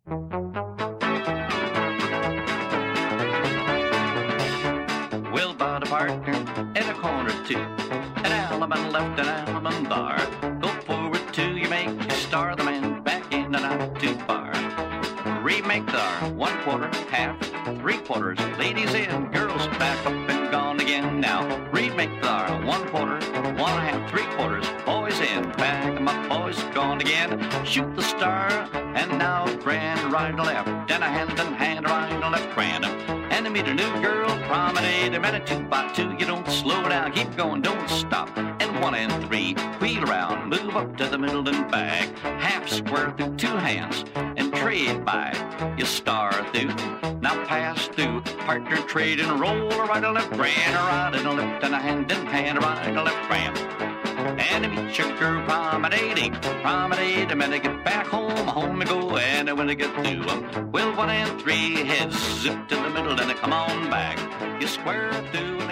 Well, bought a partner in a corner two, an element left, an element bar. Go forward two, you make a star, the man back in and out too far. Remake the 1/4, half, 3/4, ladies in, girls back up and gone again now. Remake the 1/4, 1/2, 3/4, boys in, back 'em up, boys gone again. Shoot the star, and now grand, right and left, and a hand, right and left, grand. And meet a new girl, promenade, a minute 2 by 2, you don't slow down, keep going, don't stop. And 1 and 3, wheel around, move up to the middle and back, half square through 2 hands, and trade by, you star through. Now pass through, partner trade and roll, right and left, grand, right and left, and a hand, right and left, grand. And meet your girl promenading, promenade, and when I get back home, home I go, and when I get through, well, 1 and 3, heads zip to the middle, and I come on back, you square through.